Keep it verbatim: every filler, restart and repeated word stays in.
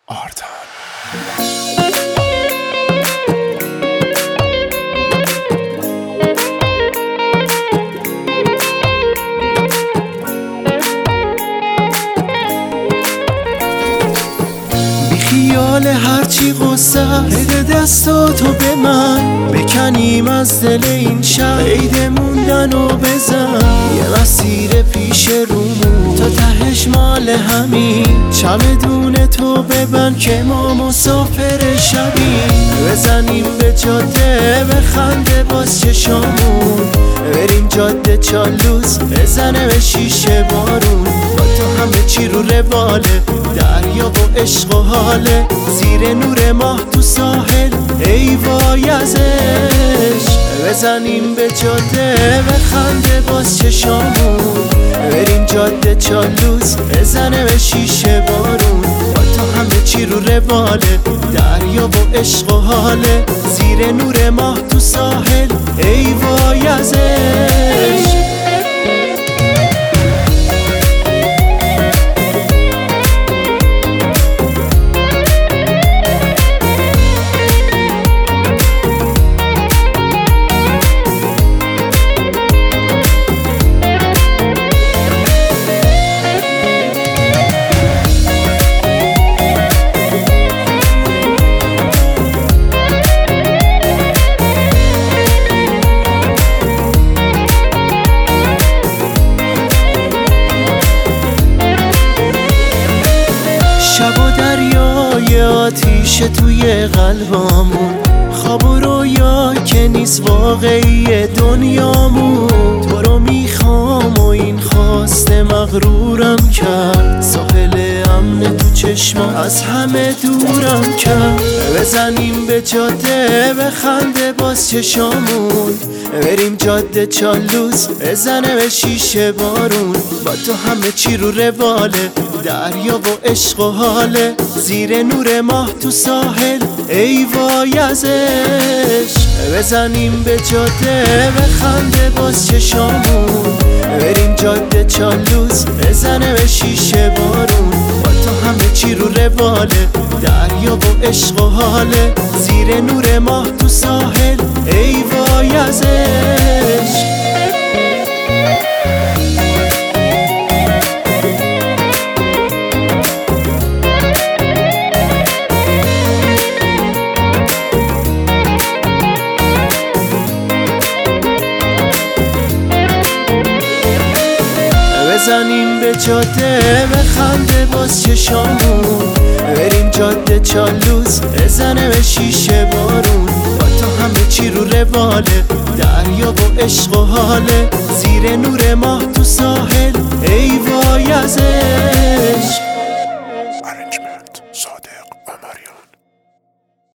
آردان. بیخیال هرچی غصه بده دستاتو به من، بکنیم از دل این شهر عید موندن و بزن. یه مسیر پیش رومون تا تهش مال همین، چمدون تو ببند که ما مسافر شبیم. بزنیم به جاده بخنده باز چشامون، بریم جاده چالوس بزنه به شیشه بارون. با تو همه چی رو رواله، دریا و عشق و حاله، زیر نور ماه تو ساحل ای وای از عشق. بزنیم به جاده بخنده باز چشامون، بریم جاده چالوس بزنه به شیشه بارون. با تو همه چی رو رواله، دریا و عشق و حاله، زیر نور ماه تو ساحل ای وای از عشق. شب و دریای آتیش توی قلبامون، خواب و رویا که نیست واقعی دنیامون. تو رو میخوام و این خواست مغرورم کرد، ساحل امن تو چشمم از همه دورم کرد. بزنیم به جاده بخنده باز چشامون، بریم جاده چالوس بزنه به شیشه بارون. با تو همه چی رو رواله، دریا و عشق و حاله، زیر نور ماه تو ساحل ای وای از عشق. بزنیم به جاده بخنده باز چشامون، بریم جاده چالوس بزنه به شیشه بارون. با تو همه چی رو رواله، دریا و عشق و حاله، زیر نور ماه تو ساحل ای وای از عشق. بزنیم به جاده بخنده باز چشامون، بریم جاده چالوس بزنه به شیشه بارون. با تو همه چی رو رواله، دریا و عشق و حاله، زیر نور ماه تو ساحل ای وای از عشق.